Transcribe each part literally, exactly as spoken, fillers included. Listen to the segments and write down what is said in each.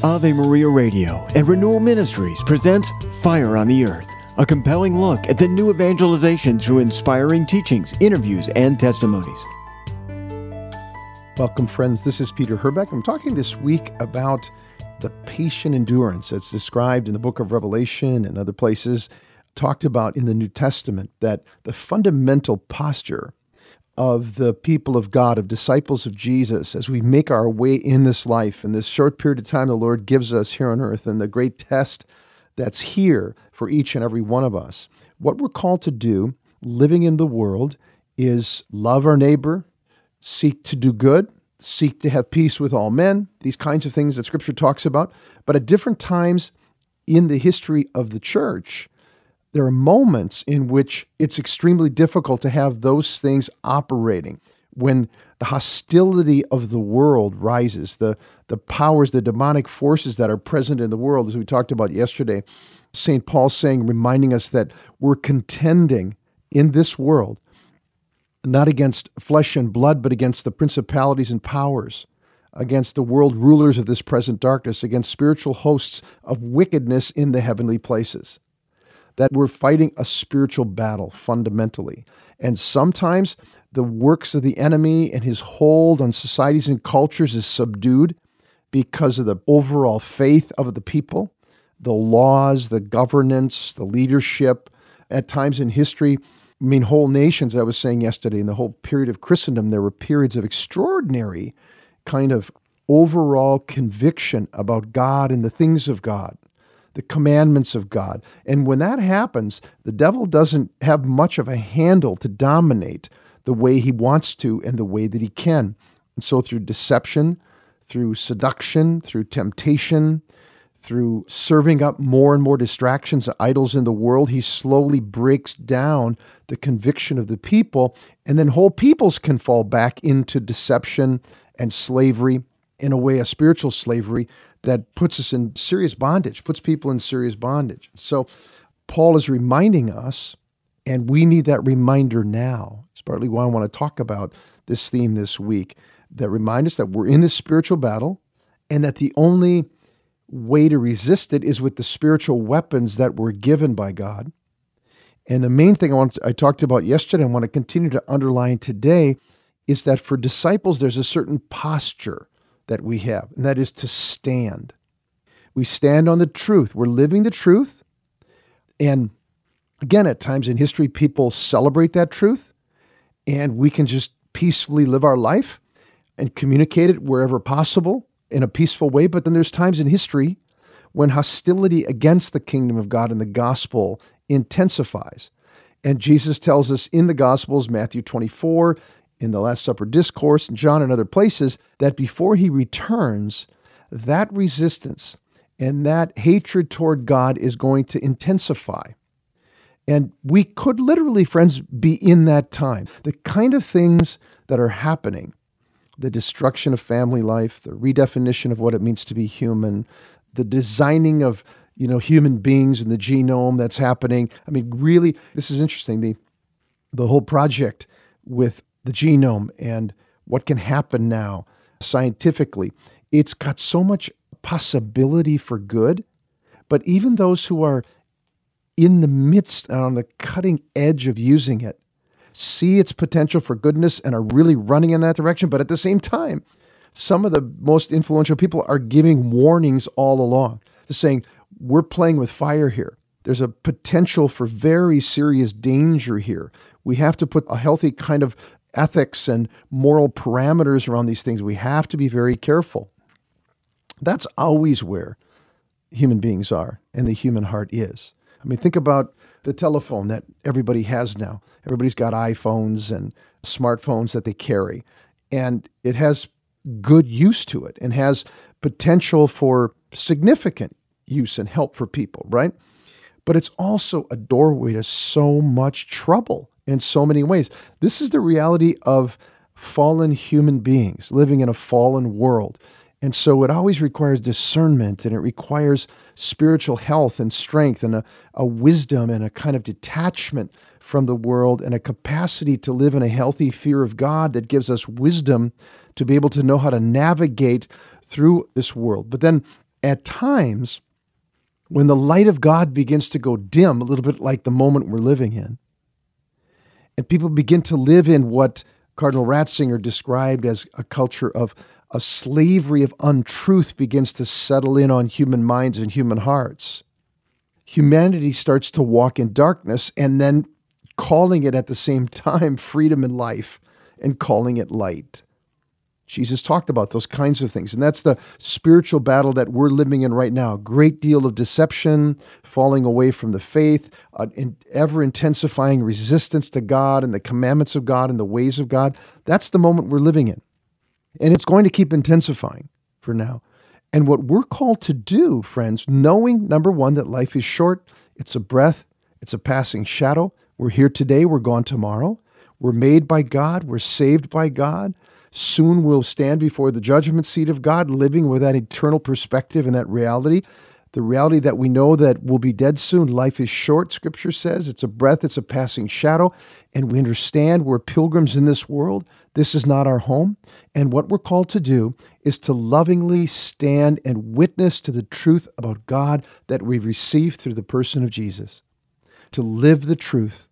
Ave Maria Radio and Renewal Ministries presents Fire on the Earth, a compelling look at the new evangelization through inspiring teachings, interviews, and testimonies. Welcome, friends. This is Peter Herbeck. I'm talking this week about the patient endurance that's described in the book of Revelation and other places, talked about in the New Testament, that the fundamental posture of the people of God, of disciples of Jesus, as we make our way in this life, in this short period of time the Lord gives us here on earth, and the great test that's here for each and every one of us. What we're called to do, living in the world, is love our neighbor, seek to do good, seek to have peace with all men, these kinds of things that Scripture talks about. But at different times in the history of the church, there are moments in which it's extremely difficult to have those things operating. When the hostility of the world rises, the, the powers, the demonic forces that are present in the world, as we talked about yesterday, Saint Paul saying, reminding us that we're contending in this world, not against flesh and blood, but against the principalities and powers, against the world rulers of this present darkness, against spiritual hosts of wickedness in the heavenly places. That we're fighting a spiritual battle fundamentally. And sometimes the works of the enemy and his hold on societies and cultures is subdued because of the overall faith of the people, the laws, the governance, the leadership. At times in history, I mean, whole nations, I was saying yesterday, in the whole period of Christendom, there were periods of extraordinary kind of overall conviction about God and the things of God, the commandments of God. And when that happens, the devil doesn't have much of a handle to dominate the way he wants to and the way that he can. And so through deception, through seduction, through temptation, through serving up more and more distractions, idols in the world, he slowly breaks down the conviction of the people, and then whole peoples can fall back into deception and slavery, in a way, a spiritual slavery that puts us in serious bondage, puts people in serious bondage. So Paul is reminding us, and we need that reminder now. It's partly why I want to talk about this theme this week, that remind us that we're in this spiritual battle, and that the only way to resist it is with the spiritual weapons that were given by God. And the main thing I want to, I talked about yesterday, I want to continue to underline today, is that for disciples, there's a certain posture that we have, and that is to stand. We stand on the truth. We're living the truth. And again, at times in history, people celebrate that truth, and we can just peacefully live our life and communicate it wherever possible in a peaceful way. But then there's times in history when hostility against the kingdom of God and the gospel intensifies. And Jesus tells us in the Gospels, Matthew twenty-four, in the Last Supper Discourse, and John and other places, that before he returns, that resistance and that hatred toward God is going to intensify. And we could literally, friends, be in that time. The kind of things that are happening, the destruction of family life, the redefinition of what it means to be human, the designing of, you know, human beings in the genome that's happening. I mean, really, this is interesting. The, the whole project with the genome and what can happen now scientifically, it's got so much possibility for good. But even those who are in the midst and on the cutting edge of using it see its potential for goodness and are really running in that direction. But at the same time, some of the most influential people are giving warnings all along. They're saying, we're playing with fire here. There's a potential for very serious danger here. We have to put a healthy kind of ethics and moral parameters around these things. We have to be very careful. That's always where human beings are and the human heart is. I mean, think about the telephone that everybody has now. Everybody's got iPhones and smartphones that they carry, and it has good use to it and has potential for significant use and help for people, right? But it's also a doorway to so much trouble in so many ways. This is the reality of fallen human beings living in a fallen world. And so it always requires discernment, and it requires spiritual health and strength and a, a wisdom and a kind of detachment from the world and a capacity to live in a healthy fear of God that gives us wisdom to be able to know how to navigate through this world. But then at times, when the light of God begins to go dim, a little bit like the moment we're living in, and people begin to live in what Cardinal Ratzinger described as a culture of a slavery of untruth begins to settle in on human minds and human hearts. Humanity starts to walk in darkness and then calling it at the same time freedom and life and calling it light. Jesus talked about those kinds of things, and that's the spiritual battle that we're living in right now. Great deal of deception, falling away from the faith, uh, in ever-intensifying resistance to God and the commandments of God and the ways of God. That's the moment we're living in, and it's going to keep intensifying for now. And what we're called to do, friends, knowing, number one, that life is short, it's a breath, it's a passing shadow. We're here today, we're gone tomorrow. We're made by God, we're saved by God. Soon we'll stand before the judgment seat of God, living with that eternal perspective and that reality, the reality that we know that we'll be dead soon. Life is short, Scripture says. It's a breath, it's a passing shadow, and we understand we're pilgrims in this world. This is not our home, and what we're called to do is to lovingly stand and witness to the truth about God that we've received through the person of Jesus, to live the truth.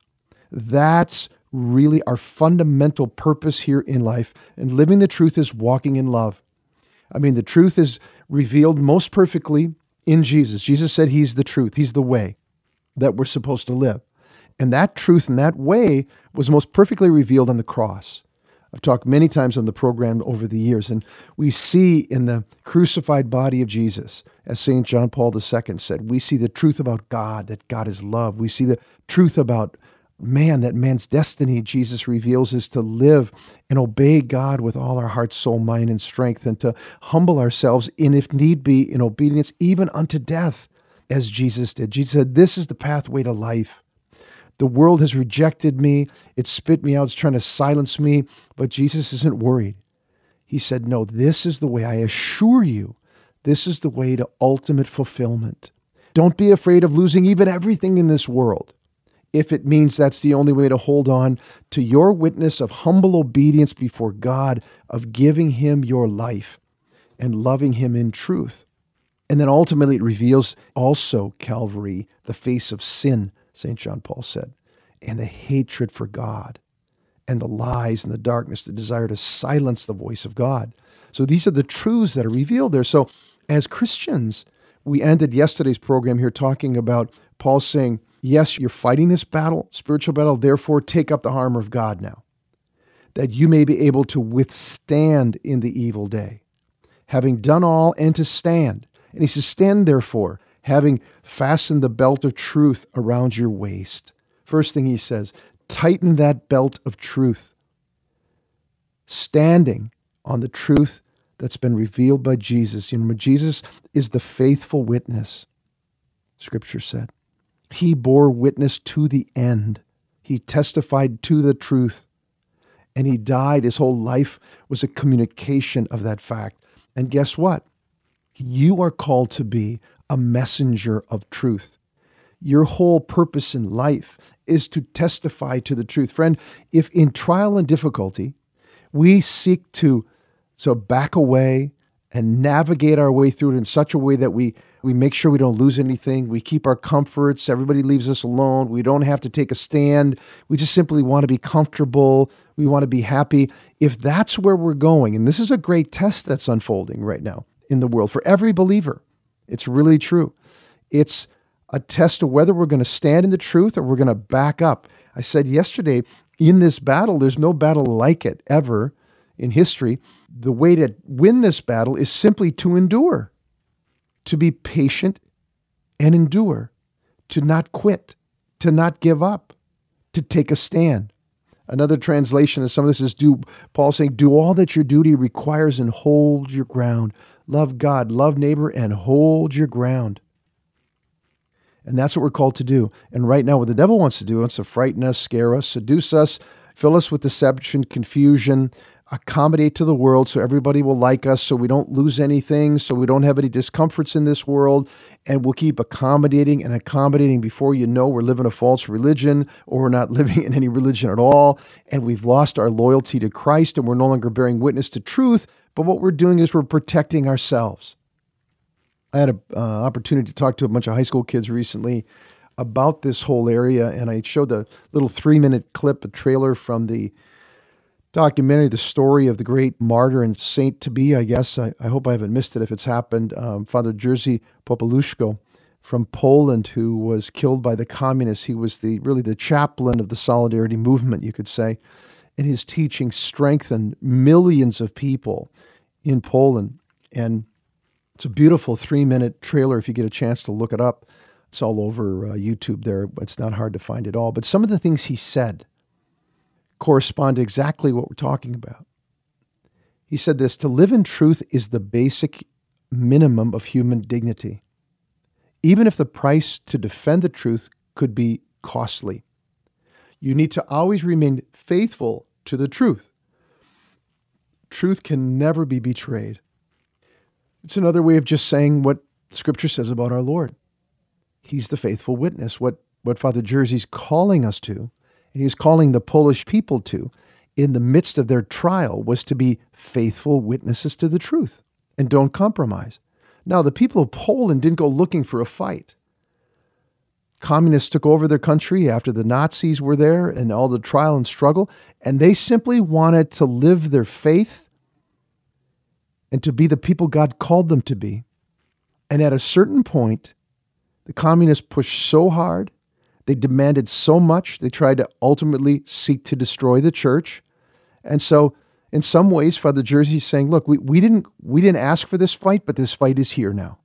That's really our fundamental purpose here in life. And living the truth is walking in love. I mean, the truth is revealed most perfectly in Jesus. Jesus said he's the truth. He's the way that we're supposed to live. And that truth and that way was most perfectly revealed on the cross. I've talked many times on the program over the years, and we see in the crucified body of Jesus, as Saint John Paul the Second said, we see the truth about God, that God is love. We see the truth about man, that man's destiny, Jesus reveals, is to live and obey God with all our heart, soul, mind, and strength, and to humble ourselves in, if need be, in obedience, even unto death, as Jesus did. Jesus said, this is the pathway to life. The world has rejected me. It spit me out. It's trying to silence me. But Jesus isn't worried. He said, no, this is the way. I assure you, this is the way to ultimate fulfillment. Don't be afraid of losing even everything in this world, if it means that's the only way to hold on to your witness of humble obedience before God, of giving him your life and loving him in truth. And then ultimately it reveals also, Calvary, the face of sin, Saint John Paul said, and the hatred for God, and the lies and the darkness, the desire to silence the voice of God. So these are the truths that are revealed there. So as Christians, we ended yesterday's program here talking about Paul saying, yes, you're fighting this battle, spiritual battle, therefore take up the armor of God now, that you may be able to withstand in the evil day, having done all and to stand. And he says, stand therefore, having fastened the belt of truth around your waist. First thing he says, tighten that belt of truth, standing on the truth that's been revealed by Jesus. You know, Jesus is the faithful witness, Scripture said. He bore witness to the end. He testified to the truth. And he died. His whole life was a communication of that fact. And guess what? You are called to be a messenger of truth. Your whole purpose in life is to testify to the truth. Friend, if in trial and difficulty, we seek to so back away and navigate our way through it in such a way that we We make sure we don't lose anything. We keep our comforts. Everybody leaves us alone. We don't have to take a stand. We just simply want to be comfortable. We want to be happy. If that's where we're going, and this is a great test that's unfolding right now in the world for every believer, it's really true. It's a test of whether we're going to stand in the truth or we're going to back up. I said yesterday, in this battle, there's no battle like it ever in history. The way to win this battle is simply to endure. To be patient and endure, to not quit, to not give up, to take a stand. Another translation of some of this is do Paul saying, do all that your duty requires and hold your ground. Love God, love neighbor, and hold your ground. And that's what we're called to do. And right now what the devil wants to do, wants to frighten us, scare us, seduce us, fill us with deception, confusion, accommodate to the world so everybody will like us, so we don't lose anything, so we don't have any discomforts in this world, and we'll keep accommodating and accommodating. Before you know, we're living a false religion, or we're not living in any religion at all, and we've lost our loyalty to Christ, and we're no longer bearing witness to truth, but what we're doing is we're protecting ourselves. I had an uh, opportunity to talk to a bunch of high school kids recently about this whole area, and I showed a little three-minute clip, a trailer from the documentary, the story of the great martyr and saint-to-be, I guess. I, I hope I haven't missed it if it's happened. Um, Father Jerzy Popieluszko from Poland, who was killed by the communists. He was the really the chaplain of the Solidarity movement, you could say. And his teaching strengthened millions of people in Poland. And it's a beautiful three-minute trailer if you get a chance to look it up. It's all over uh, YouTube there. It's not hard to find it all. But some of the things he said correspond to exactly what we're talking about. He said this: to live in truth is the basic minimum of human dignity, even if the price to defend the truth could be costly. You need to always remain faithful to the truth. Truth can never be betrayed. It's another way of just saying what Scripture says about our Lord. He's the faithful witness. What, what Father Jerzy's calling us to, and he's calling the Polish people to, in the midst of their trial, was to be faithful witnesses to the truth and don't compromise. Now, the people of Poland didn't go looking for a fight. Communists took over their country after the Nazis were there and all the trial and struggle, and they simply wanted to live their faith and to be the people God called them to be. And at a certain point, the communists pushed so hard, they demanded so much, they tried to ultimately seek to destroy the church. And so, in some ways, Father Jerzy's saying, look, we, we didn't we didn't ask for this fight, but this fight is here now.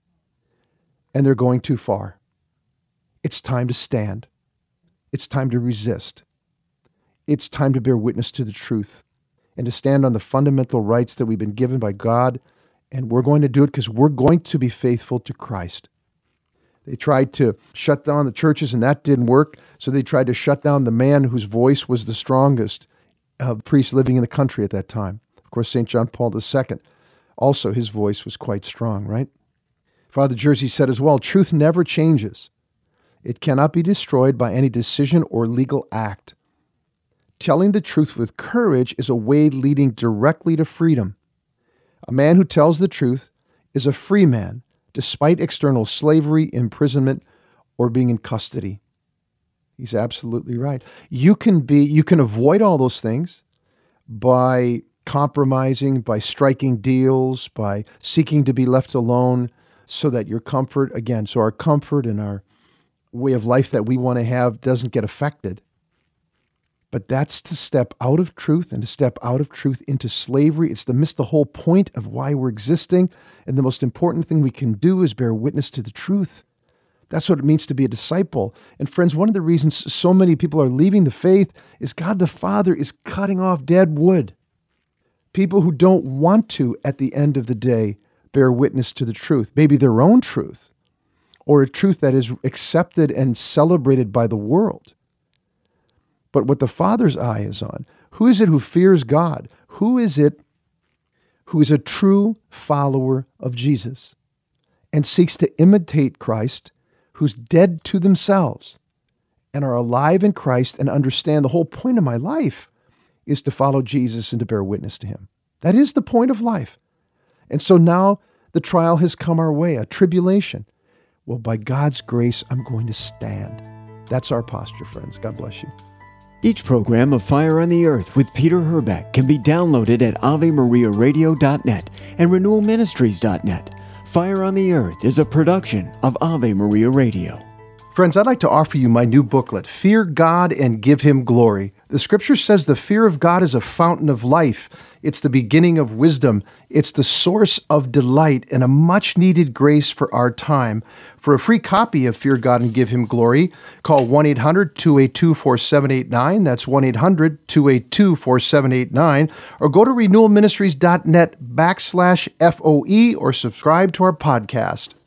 And they're going too far. It's time to stand. It's time to resist. It's time to bear witness to the truth and to stand on the fundamental rights that we've been given by God. And we're going to do it because we're going to be faithful to Christ. They tried to shut down the churches, and that didn't work. So they tried to shut down the man whose voice was the strongest of priests living in the country at that time. Of course, Saint John Paul the Second, also his voice was quite strong, right? Father Jerzy said as well, truth never changes. It cannot be destroyed by any decision or legal act. Telling the truth with courage is a way leading directly to freedom. A man who tells the truth is a free man, despite external slavery, imprisonment, or being in custody. He's absolutely right. You can be, you can avoid all those things by compromising, by striking deals, by seeking to be left alone so that your comfort, again, so our comfort and our way of life that we want to have doesn't get affected. But that's to step out of truth and to step out of truth into slavery. It's to miss the whole point of why we're existing. And the most important thing we can do is bear witness to the truth. That's what it means to be a disciple. And friends, one of the reasons so many people are leaving the faith is God the Father is cutting off dead wood. People who don't want to, at the end of the day, bear witness to the truth, maybe their own truth, or a truth that is accepted and celebrated by the world. But what the Father's eye is on, who is it who fears God? Who is it who is a true follower of Jesus and seeks to imitate Christ, who's dead to themselves and are alive in Christ and understand the whole point of my life is to follow Jesus and to bear witness to him. That is the point of life. And so now the trial has come our way, a tribulation. Well, by God's grace, I'm going to stand. That's our posture, friends. God bless you. Each program of Fire on the Earth with Peter Herbeck can be downloaded at ave maria radio dot net and renewal ministries dot net. Fire on the Earth is a production of Ave Maria Radio. Friends, I'd like to offer you my new booklet, Fear God and Give Him Glory. The Scripture says the fear of God is a fountain of life. It's the beginning of wisdom. It's the source of delight and a much-needed grace for our time. For a free copy of Fear God and Give Him Glory, call one eight hundred two eight two four seven eight nine. That's one eight hundred two eight two four seven eight nine. Or go to renewal ministries dot net backslash F O E or subscribe to our podcast.